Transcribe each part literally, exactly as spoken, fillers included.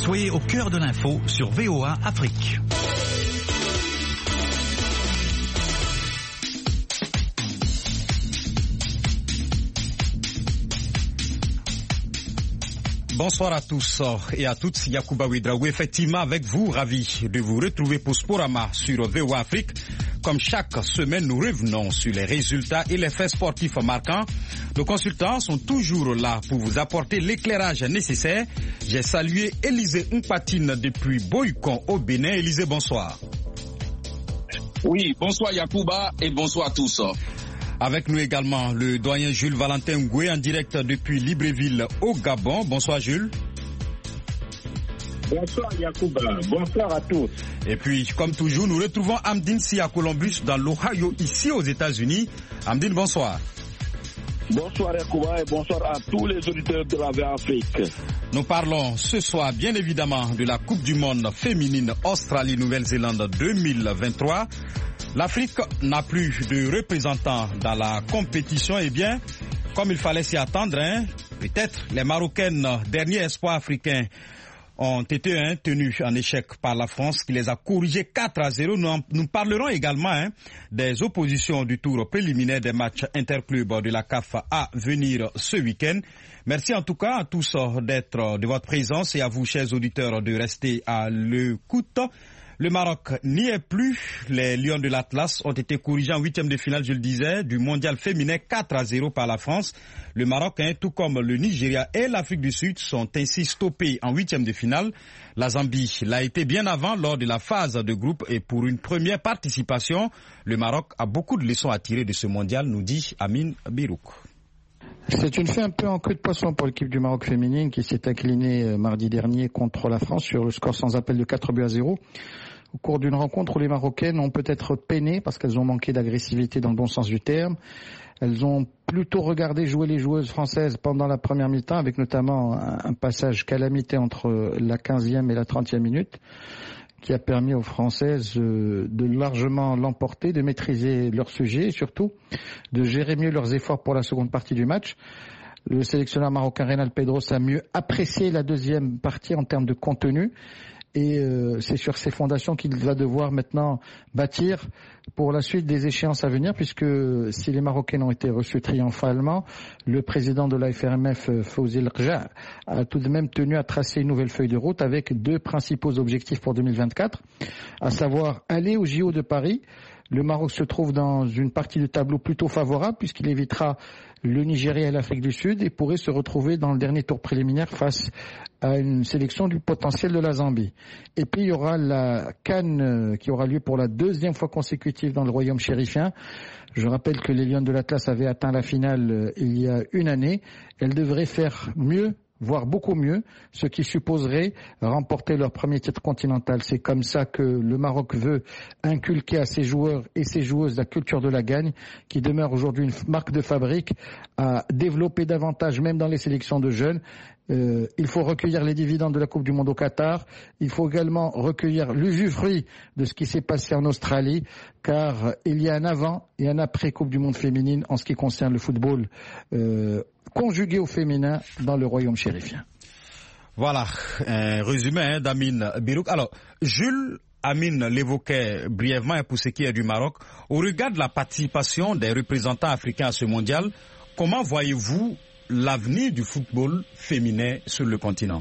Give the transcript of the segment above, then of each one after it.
Soyez au cœur de l'info sur V O A Afrique. Bonsoir à tous et à toutes, Yacouba Ouedraogo, effectivement avec vous, ravi de vous retrouver pour Sporama sur V O A Afrique. Comme chaque semaine, nous revenons sur les résultats et les faits sportifs marquants. Nos consultants sont toujours là pour vous apporter l'éclairage nécessaire. J'ai salué Élisée Mpatine depuis Boycon au Bénin. Élisée, bonsoir. Oui, bonsoir Yacouba et bonsoir à tous. Avec nous également le doyen Jules Valentin Ngoué en direct depuis Libreville au Gabon. Bonsoir Jules. Bonsoir Yacouba, bonsoir à tous. Et puis, comme toujours, nous retrouvons Amdine Si à Columbus dans l'Ohio, ici aux États-Unis. Amdine, bonsoir. Bonsoir Yacouba et bonsoir à tous les auditeurs de la V O A Afrique. Nous parlons ce soir bien évidemment de la Coupe du Monde féminine Australie-Nouvelle-Zélande deux mille vingt-trois. L'Afrique n'a plus de représentants dans la compétition. Eh bien, comme il fallait s'y attendre, hein, peut-être les Marocaines, derniers espoirs africains, ont été hein, tenus en échec par la France qui les a corrigés quatre à zéro. Nous, en, nous parlerons également hein, des oppositions du tour préliminaire des matchs interclubs de la C A F à venir ce week-end. Merci en tout cas à tous d'être de votre présence et à vous, chers auditeurs, de rester à l'écoute. Le Maroc n'y est plus. Les Lions de l'Atlas ont été corrigés en huitième de finale, je le disais, du mondial féminin quatre à zéro par la France. Le Maroc, hein, tout comme le Nigeria et l'Afrique du Sud, sont ainsi stoppés en huitième de finale. La Zambie l'a été bien avant lors de la phase de groupe et pour une première participation, le Maroc a beaucoup de leçons à tirer de ce mondial, nous dit Amine Birouk. C'est une fin un peu en queue de poisson pour l'équipe du Maroc féminine qui s'est inclinée mardi dernier contre la France sur le score sans appel de quatre buts à zéro. Au cours d'une rencontre où les Marocaines ont peut-être peiné parce qu'elles ont manqué d'agressivité dans le bon sens du terme. Elles ont plutôt regardé jouer les joueuses françaises pendant la première mi-temps avec notamment un passage calamiteux entre la quinzième et la trentième minute qui a permis aux Françaises de largement l'emporter, de maîtriser leur sujet et surtout de gérer mieux leurs efforts pour la seconde partie du match. Le sélectionneur marocain Reynald Pedros a mieux apprécié la deuxième partie en termes de contenu et euh, c'est sur ces fondations qu'il va devoir maintenant bâtir pour la suite des échéances à venir, puisque si les Marocaines ont été reçues triomphalement, le président de la F R M F, Fawzi El Rja, a tout de même tenu à tracer une nouvelle feuille de route avec deux principaux objectifs pour deux mille vingt-quatre, à savoir aller au J O de Paris. Le Maroc se trouve dans une partie du tableau plutôt favorable puisqu'il évitera le Nigeria et l'Afrique du Sud et pourrait se retrouver dans le dernier tour préliminaire face à une sélection du potentiel de la Zambie. Et puis il y aura la CAN qui aura lieu pour la deuxième fois consécutive dans le royaume chérifien. Je rappelle que les Lions de l'Atlas avaient atteint la finale il y a une année. Elles devraient faire mieux, voire beaucoup mieux, ce qui supposerait remporter leur premier titre continental. C'est comme ça que le Maroc veut inculquer à ses joueurs et ses joueuses la culture de la gagne, qui demeure aujourd'hui une marque de fabrique, à développer davantage, même dans les sélections de jeunes. Euh, il faut recueillir les dividendes de la Coupe du Monde au Qatar. Il faut également recueillir l'usufruit de ce qui s'est passé en Australie, car il y a un avant et un après Coupe du Monde féminine en ce qui concerne le football euh, conjugué au féminin dans le royaume chérifien. Voilà, un résumé hein, d'Amine Birouk. Alors, Jules Amine l'évoquait brièvement pour ce qui est du Maroc. Au regard de la participation des représentants africains à ce mondial, comment voyez-vous l'avenir du football féminin sur le continent?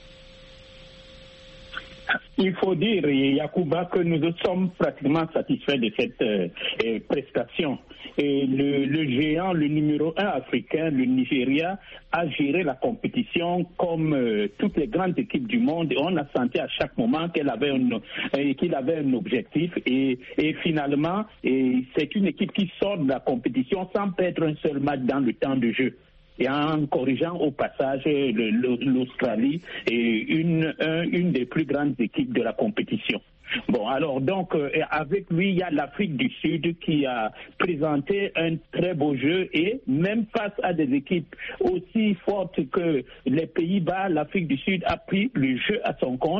Il faut dire, Yacouba, que nous sommes pratiquement satisfaits de cette euh, prestation. Et le, le géant, le numéro un africain, le Nigeria, a géré la compétition comme euh, toutes les grandes équipes du monde. On a senti à chaque moment qu'elle avait un, euh, qu'il avait un objectif. Et, et finalement, et c'est une équipe qui sort de la compétition sans perdre un seul match dans le temps de jeu. Et en corrigeant au passage l'Australie est une, une des plus grandes équipes de la compétition. Bon, alors donc, euh, avec lui, il y a l'Afrique du Sud qui a présenté un très beau jeu et même face à des équipes aussi fortes que les Pays-Bas, l'Afrique du Sud a pris le jeu à son compte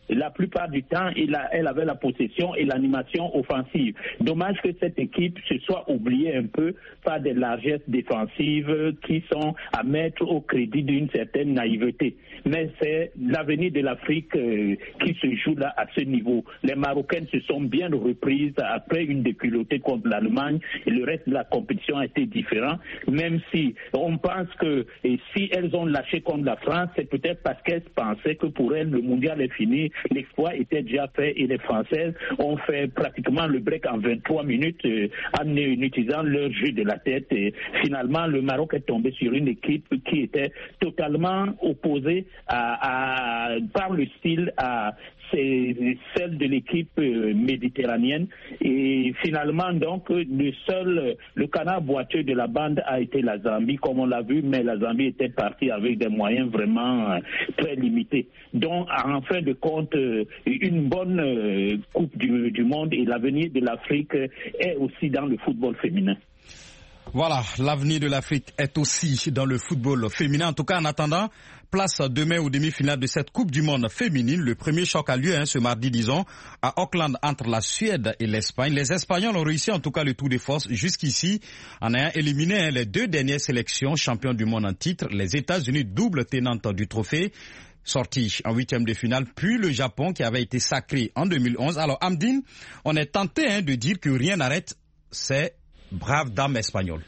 la plupart du temps, il a, elle avait la possession et l'animation offensive. Dommage que cette équipe se soit oubliée un peu par des largesses défensives qui sont à mettre au crédit d'une certaine naïveté. Mais c'est l'avenir de l'Afrique euh, qui se joue là à ce niveau. Les Marocaines se sont bien reprises après une déculottée contre l'Allemagne et le reste de la compétition a été différent, même si on pense que et si elles ont lâché contre la France, c'est peut-être parce qu'elles pensaient que pour elles le mondial est fini, l'exploit était déjà fait et les Françaises ont fait pratiquement le break en vingt-trois minutes euh, en utilisant leur jeu de la tête. Et finalement, le Maroc est tombé sur une équipe qui était totalement opposée à, à, par le style à c'est celle de l'équipe euh, méditerranéenne et finalement donc le seul le canard boiteux de la bande a été la Zambie comme on l'a vu, mais la Zambie était partie avec des moyens vraiment euh, très limités. Donc en fin de compte euh, une bonne euh, coupe du, du monde et l'avenir de l'Afrique est aussi dans le football féminin. Voilà, l'avenir de l'Afrique est aussi dans le football féminin. En tout cas, en attendant, place demain aux demi-finales de cette Coupe du Monde féminine. Le premier choc a lieu hein, ce mardi, disons, à Auckland entre la Suède et l'Espagne. Les Espagnols ont réussi en tout cas le tour de force jusqu'ici en ayant éliminé hein, les deux dernières sélections championnes du monde en titre. Les États-Unis, double tenante du trophée, sorti en huitième de finale, puis le Japon qui avait été sacré en deux mille onze. Alors, Amdine, on est tenté hein, de dire que rien n'arrête ces braves dames espagnoles.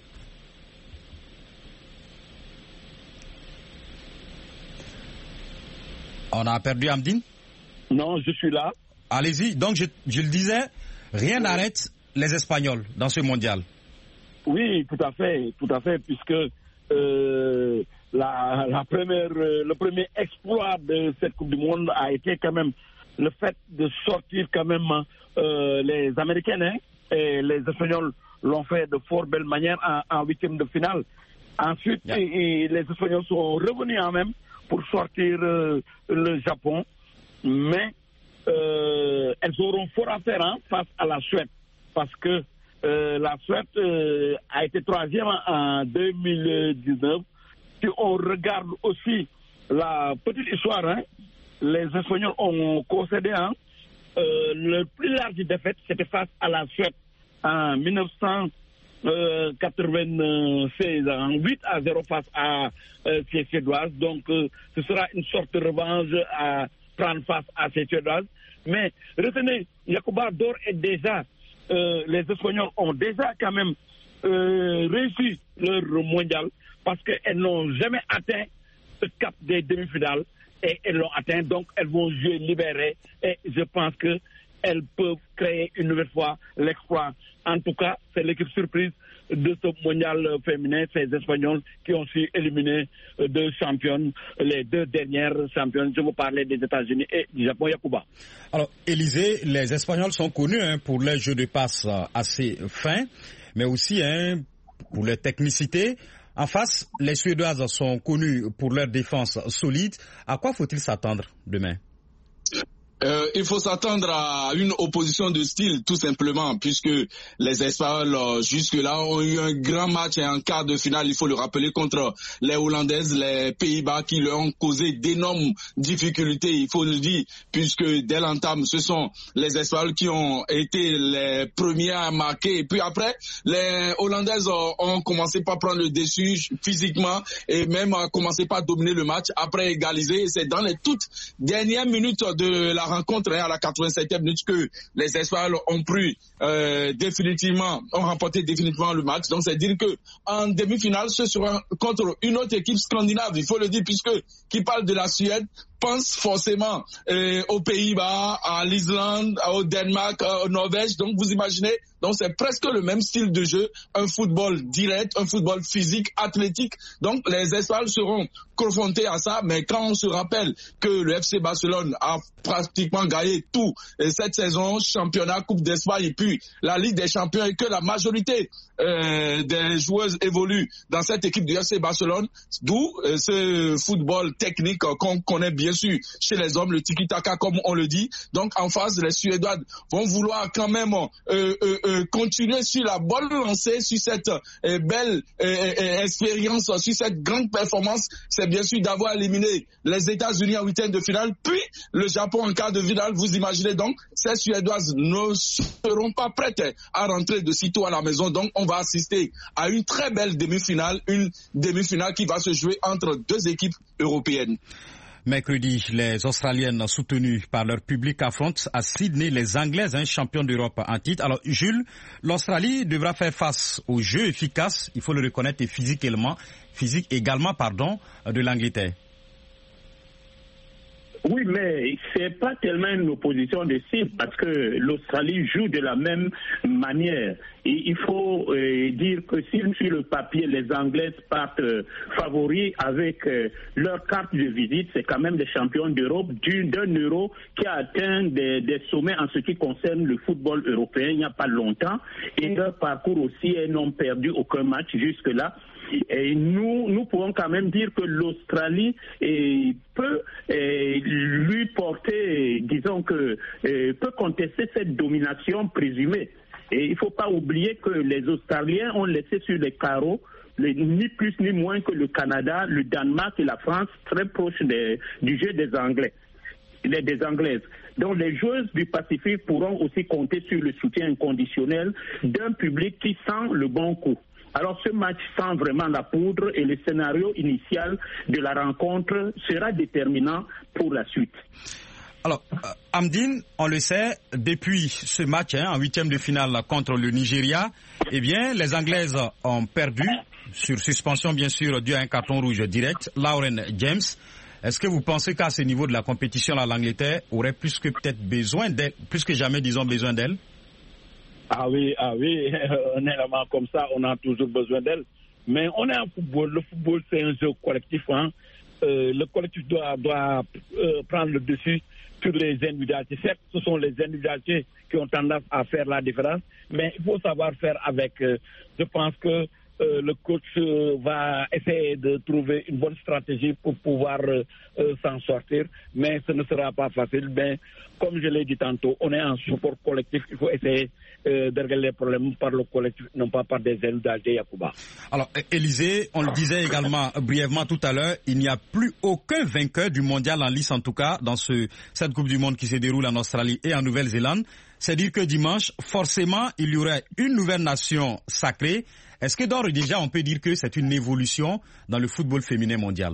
On a perdu Amdine? Non, je suis là. Allez-y. Donc, je, je le disais, rien n'arrête les Espagnols dans ce mondial. Oui, tout à fait, tout à fait, puisque euh, la, la première, euh, le premier exploit de cette Coupe du Monde a été quand même le fait de sortir quand même euh, les Américaines, hein, et les Espagnols l'ont fait de fort belle manière en, en huitième de finale. Ensuite, yeah. et, et les Espagnols sont revenus en même pour sortir euh, le Japon, mais euh, elles auront fort à faire hein, face à la Suède, parce que euh, la Suède euh, a été troisième en deux mille dix-neuf. Si on regarde aussi la petite histoire, hein, les Espagnols ont concédé hein, euh, le plus large défaite, c'était face à la Suède en mille neuf cent quatre-vingt-seize, en huit à zéro face à euh, ces Suédoises. Donc, euh, ce sera une sorte de revanche à prendre face à ces Suédoises. Mais retenez, Yacouba d'or est déjà, euh, les Espagnols ont déjà quand même euh, réussi leur mondial parce qu'elles n'ont jamais atteint ce cap des demi-finales et elles l'ont atteint. Donc, elles vont jouer libérées et je pense que elles peuvent créer une nouvelle fois l'exploit. En tout cas, c'est l'équipe surprise de ce mondial féminin, ces Espagnols qui ont su éliminer deux championnes, les deux dernières championnes. Je vous parlais des États-Unis et du Japon. Yacouba. Alors, Élisée, les Espagnols sont connus hein, pour les jeux de passe assez fins, mais aussi hein, pour leur technicité. En face, les Suédoises sont connues pour leur défense solide. À quoi faut-il s'attendre demain? Euh, il faut s'attendre à une opposition de style, tout simplement, puisque les Espagnols, euh, jusque-là, ont eu un grand match et un quart de finale, il faut le rappeler, contre les Hollandaises, les Pays-Bas, qui leur ont causé d'énormes difficultés, il faut le dire, puisque dès l'entame, ce sont les Espagnols qui ont été les premiers à marquer. Et puis après, les Hollandaises ont commencé par prendre le dessus physiquement et même ont commencé par dominer le match, après égaliser. Et c'est dans les toutes dernières minutes de la rencontre hein, à la quatre-vingt-septième minute que les Espagnols ont pris euh, définitivement, ont remporté définitivement le match. Donc c'est dire que en demi-finale, ce sera contre une autre équipe scandinave, il faut le dire, puisque qui parle de la Suède pense forcément euh, aux Pays-Bas, à l'Islande, au Danemark, au Norvège. Donc vous imaginez, donc c'est presque le même style de jeu, un football direct, un football physique, athlétique. Donc les Espagnols seront confrontés à ça, mais quand on se rappelle que le F C Barcelone a pratiquement pratiquement gagné tout et cette saison, championnat, Coupe d'Espagne et puis la Ligue des Champions, et que la majorité euh, des joueuses évoluent dans cette équipe du F C Barcelone, d'où euh, ce football technique euh, qu'on connaît bien sûr chez les hommes, le tiki-taka comme on le dit. Donc en face, les Suédois vont vouloir quand même euh, euh, euh, continuer sur la bonne lancée, sur cette euh, belle euh, euh, expérience, sur cette grande performance. C'est bien sûr d'avoir éliminé les États-Unis en huitième de finale, puis le Japon en quart de finale. Vous imaginez donc, ces Suédoises ne seront pas prêtes à rentrer de sitôt à la maison. Donc on va assister à une très belle demi-finale, une demi-finale qui va se jouer entre deux équipes européennes. Mercredi, les Australiennes soutenues par leur public affrontent à Sydney les Anglaises, hein, championnes d'Europe en titre. Alors Jules, l'Australie devra faire face au jeu efficace, il faut le reconnaître, et physiquement, physique également, pardon, de l'Angleterre. Oui, mais c'est pas tellement une opposition de style parce que l'Australie joue de la même manière. Et il faut euh, dire que si sur le papier les Anglaises partent euh, favoris avec euh, leur carte de visite, c'est quand même des champions d'Europe d'un euro qui a atteint des, des sommets en ce qui concerne le football européen il n'y a pas longtemps. Et leur parcours aussi, elles n'ont perdu aucun match jusque-là. Et nous, nous pouvons quand même dire que l'Australie eh, peut eh, lui porter, disons que eh, peut contester cette domination présumée. Et il ne faut pas oublier que les Australiens ont laissé sur les carreaux les, ni plus ni moins que le Canada, le Danemark et la France, très proches des, du jeu des Anglais. des Anglaises. Donc les joueuses du Pacifique pourront aussi compter sur le soutien inconditionnel d'un public qui sent le bon coup. Alors ce match sent vraiment la poudre et le scénario initial de la rencontre sera déterminant pour la suite. Alors, euh, Amdine, on le sait, depuis ce match hein, en huitième de finale contre le Nigeria, eh bien, les Anglaises ont perdu, sur suspension bien sûr, dû à un carton rouge direct, Lauren James. Est-ce que vous pensez qu'à ce niveau de la compétition, là, l'Angleterre aurait plus que peut-être besoin d'elle, plus que jamais, disons, besoin d'elle? Ah oui, ah oui, un élément comme ça, on a toujours besoin d'elle. Mais on est en football, le football c'est un jeu collectif. Hein. Euh, le collectif doit, doit euh, prendre le dessus sur les individualités. Certes, ce sont les individualités qui ont tendance à faire la différence, mais il faut savoir faire avec. Euh, je pense que euh, le coach euh, va essayer de trouver une bonne stratégie pour pouvoir euh, euh, s'en sortir, mais ce ne sera pas facile. Mais comme je l'ai dit tantôt, on est en support collectif, il faut essayer Euh, de régler les problèmes par le collectif, non pas par des individualités, Yacouba. Alors, Élisée, on le disait également brièvement tout à l'heure, il n'y a plus aucun vainqueur du mondial en lice, en tout cas, dans ce, cette Coupe du Monde qui se déroule en Australie et en Nouvelle-Zélande. C'est-à-dire que dimanche, forcément, il y aurait une nouvelle nation sacrée. Est-ce que d'ores et déjà, on peut dire que c'est une évolution dans le football féminin mondial?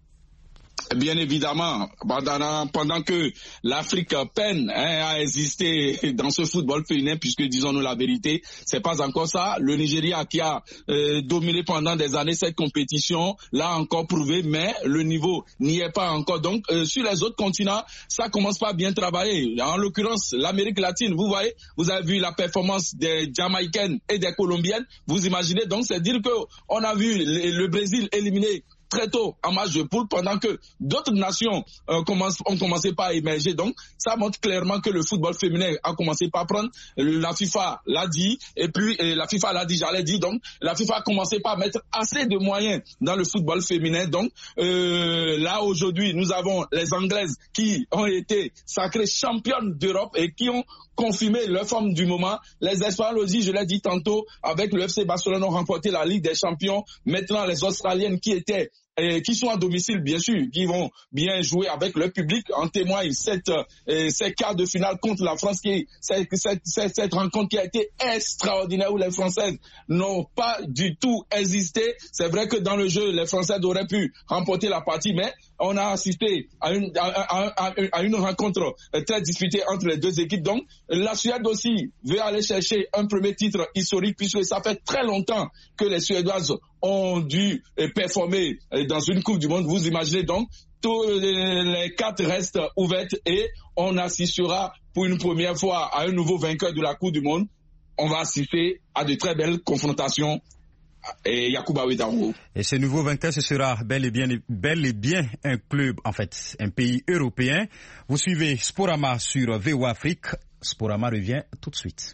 Bien évidemment, pendant, pendant que l'Afrique peine hein, à exister dans ce football féminin, puisque disons-nous la vérité, c'est pas encore ça. Le Nigeria qui a euh, dominé pendant des années cette compétition l'a encore prouvé, mais le niveau n'y est pas encore. Donc euh, sur les autres continents, ça commence pas à bien travailler. En l'occurrence, l'Amérique latine, vous voyez, vous avez vu la performance des Jamaïcaines et des Colombiennes. Vous imaginez donc, c'est dire que on a vu le, le Brésil éliminer très tôt en match de poule, pendant que d'autres nations euh, commencent, ont commencé par émerger. Donc, ça montre clairement que le football féminin a commencé par prendre. La FIFA l'a dit, et puis et la FIFA l'a dit, j'allais dire. Donc, la FIFA a commencé par mettre assez de moyens dans le football féminin. Donc, euh, là, aujourd'hui, nous avons les Anglaises qui ont été sacrées championnes d'Europe et qui ont confirmé leur forme du moment. Les Espagnols aussi, je l'ai dit tantôt, avec le F C Barcelone ont remporté la Ligue des Champions. Maintenant, les Australiennes qui étaient et qui sont à domicile, bien sûr, qui vont bien jouer avec le public. En témoigne cette, euh, ces quarts de finale contre la France, qui cette, cette, cette, cette rencontre qui a été extraordinaire, où les Françaises n'ont pas du tout hésité. C'est vrai que dans le jeu, les Françaises auraient pu remporter la partie, mais on a assisté à une, à, à, à, à une rencontre très disputée entre les deux équipes. Donc, la Suède aussi veut aller chercher un premier titre historique, puisque ça fait très longtemps que les Suédoises ont dû performer dans une Coupe du Monde. Vous imaginez donc, tous les cartes restent ouvertes et on assistera pour une première fois à un nouveau vainqueur de la Coupe du Monde. On va assister à de très belles confrontations et Yacouba Ouedraogo. Et ce nouveau vainqueur, ce sera bel et bien, bel et bien un club, en fait, un pays européen. Vous suivez Sporama sur V O A Afrique. Sporama revient tout de suite.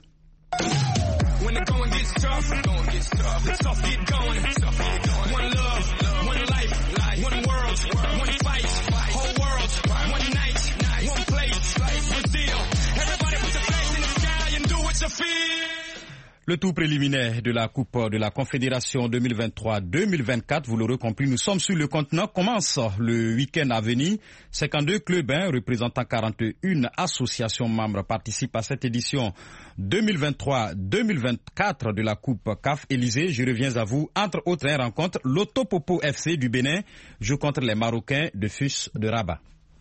Le tour préliminaire de la Coupe de la Confédération deux mille vingt-trois deux mille vingt-quatre, vous l'aurez compris, nous sommes sur le continent, commence le week-end à venir. cinquante-deux clubs hein, représentant quarante et une associations membres participent à cette édition deux mille vingt-trois deux mille vingt-quatre de la Coupe C A F. Élysée, je reviens à vous. Entre autres, hein, rencontre l'Autopopo F C du Bénin joue contre les Marocains de Fus de Rabat.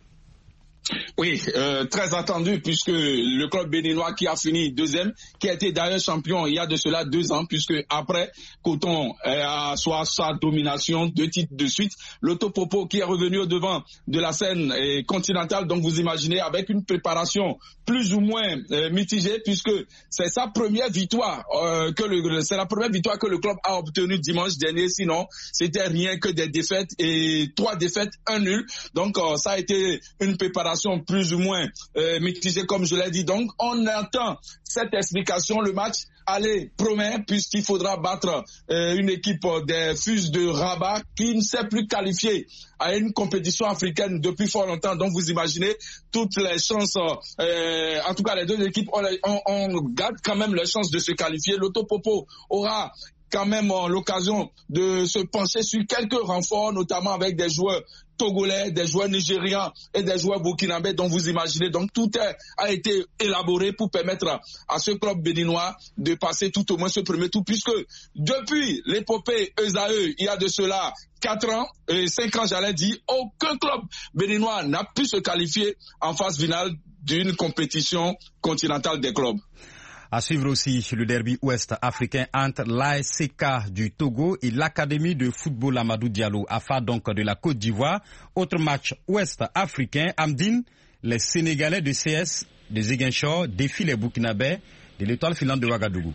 Oui, euh, très attendu puisque le club béninois qui a fini deuxième, qui a été d'ailleurs champion il y a de cela deux ans, puisque après Coton a soit sa domination, deux titres de suite, l'Autopopo qui est revenu au devant de la scène continentale, donc vous imaginez avec une préparation plus ou moins euh, mitigée puisque c'est sa première victoire euh, que le c'est la première victoire que le club a obtenue dimanche dernier, sinon c'était rien que des défaites et trois défaites, un nul, donc euh, ça a été une préparation plus ou moins euh, mitigée comme je l'ai dit. Donc on attend cette explication. Le match allez promet puisqu'il faudra battre euh, une équipe des Fus de Rabat qui ne s'est plus qualifiée à une compétition africaine depuis fort longtemps. Donc vous imaginez toutes les chances, euh, en tout cas les deux équipes on, on, on garde quand même les chances de se qualifier. L'Autopopo aura quand même euh, l'occasion de se pencher sur quelques renforts, notamment avec des joueurs togolais, des joueurs nigérians et des joueurs burkinabés, dont vous imaginez. Donc tout est, a été élaboré pour permettre à ce club béninois de passer tout au moins ce premier tour, puisque depuis l'épopée Esae, il y a de cela quatre ans, et cinq ans j'allais dire, aucun club béninois n'a pu se qualifier en phase finale d'une compétition continentale des clubs. À suivre aussi le derby ouest africain entre l'A S C K du Togo et l'Académie de football Amadou Diallo, A F A donc de la Côte d'Ivoire. Autre match ouest africain, Amdine, les Sénégalais de C S de Ziguinchor défient les Burkinabés de l'Étoile filante de Ouagadougou.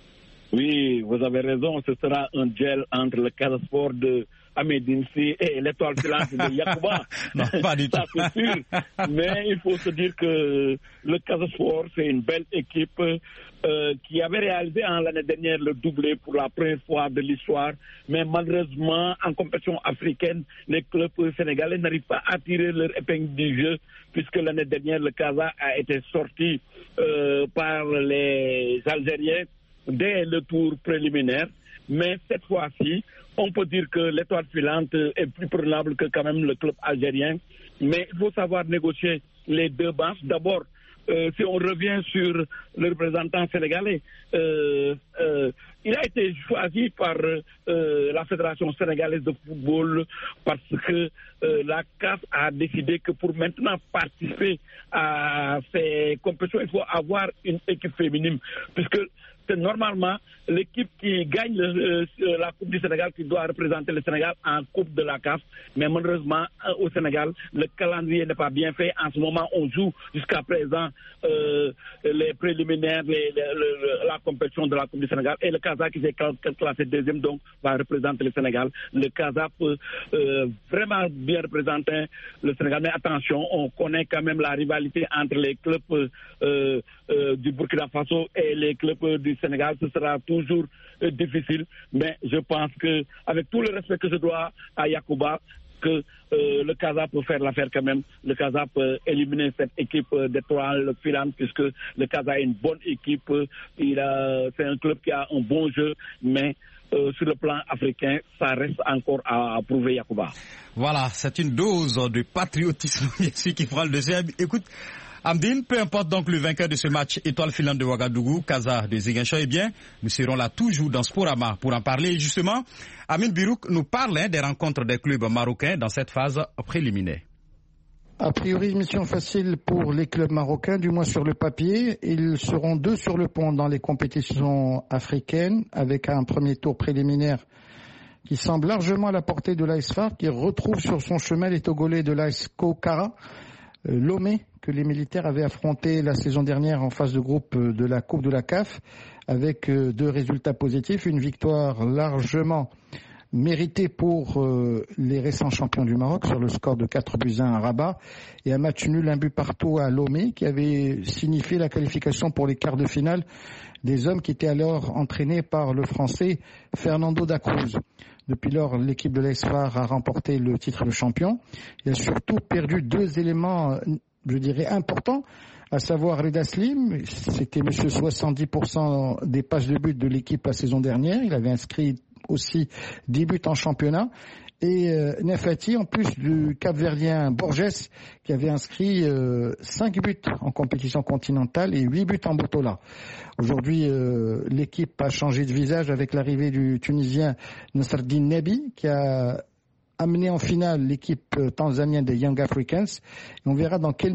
Oui, vous avez raison, ce sera un duel entre le Casa Sport de Ahmed Sy et l'Étoile filante de Yacouba. Non, pas du tout. Ça c'est sûr. Mais il faut se dire que le Casa Sport, c'est une belle équipe euh, qui avait réalisé en l'année dernière le doublé pour la première fois de l'histoire. Mais malheureusement, en compétition africaine, les clubs sénégalais n'arrivent pas à tirer leur épingle du jeu, puisque l'année dernière, le Casa a été sorti euh, par les Algériens dès le tour préliminaire. Mais cette fois-ci, on peut dire que l'Étoile filante est plus prenable que quand même le club algérien. Mais il faut savoir négocier les deux bancs. D'abord, euh, si on revient sur le représentant sénégalais, euh, euh, il a été choisi par euh, la Fédération sénégalaise de football parce que euh, la C A F a décidé que pour maintenant participer à ces compétitions, il faut avoir une équipe féminine, puisque c'est normalement l'équipe qui gagne le, euh, la Coupe du Sénégal qui doit représenter le Sénégal en Coupe de la C A F. Mais malheureusement, euh, au Sénégal, le calendrier n'est pas bien fait. En ce moment, on joue jusqu'à présent euh, les préliminaires, les, les, les, la compétition de la Coupe du Sénégal. Et le Casa qui s'est classé deuxième, donc, va représenter le Sénégal. Le Casa peut euh, vraiment bien représenter le Sénégal. Mais attention, on connaît quand même la rivalité entre les clubs euh, euh, du Burkina Faso et les clubs du Sénégal. Ce sera toujours euh, difficile, mais je pense que avec tout le respect que je dois à Yacouba, que euh, le Casa peut faire l'affaire quand même. Le Casa peut éliminer cette équipe euh, d'Étoile filante, puisque le Casa est une bonne équipe. Il a, c'est un club qui a un bon jeu, mais Euh, sur le plan africain, ça reste encore à, à prouver, Yacouba. Voilà, c'est une dose de patriotisme bien sûr qui prend le dessus. Écoute, Amdine, peu importe donc le vainqueur de ce match Étoile filante de Ouagadougou, Casa de Ziguinchor, eh bien, nous serons là toujours dans Sporama pour en parler. Justement, Amine Birouk nous parle hein, des rencontres des clubs marocains dans cette phase préliminaire. A priori, mission facile pour les clubs marocains, du moins sur le papier. Ils seront deux sur le pont dans les compétitions africaines, avec un premier tour préliminaire qui semble largement à la portée de l'A S F A R, qui retrouve sur son chemin les Togolais de l'A S Kokara. euh, Lomé, que les militaires avaient affronté la saison dernière en phase de groupe de la Coupe de la C A F, avec euh, deux résultats positifs, une victoire largement méritée pour euh, les récents champions du Maroc sur le score de quatre buts à un à Rabat, et un match nul, un but partout à Lomé, qui avait signifié la qualification pour les quarts de finale des hommes qui étaient alors entraînés par le Français Fernando da Cruz. Depuis lors, l'équipe de l'A S F A R a remporté le titre de champion. Il a surtout perdu deux éléments, je dirais, importants, à savoir Reda Slim. C'était monsieur soixante-dix pour cent des passes de but de l'équipe la saison dernière. Il avait inscrit aussi dix buts en championnat. Et euh, Nefati, en plus du Cap-Verdien Borges, qui avait inscrit euh, cinq buts en compétition continentale et huit buts en Botola. Aujourd'hui, euh, l'équipe a changé de visage avec l'arrivée du Tunisien Nasreddine Nabi, qui a amené en finale l'équipe tanzanienne des Young Africans. Et on verra dans quelle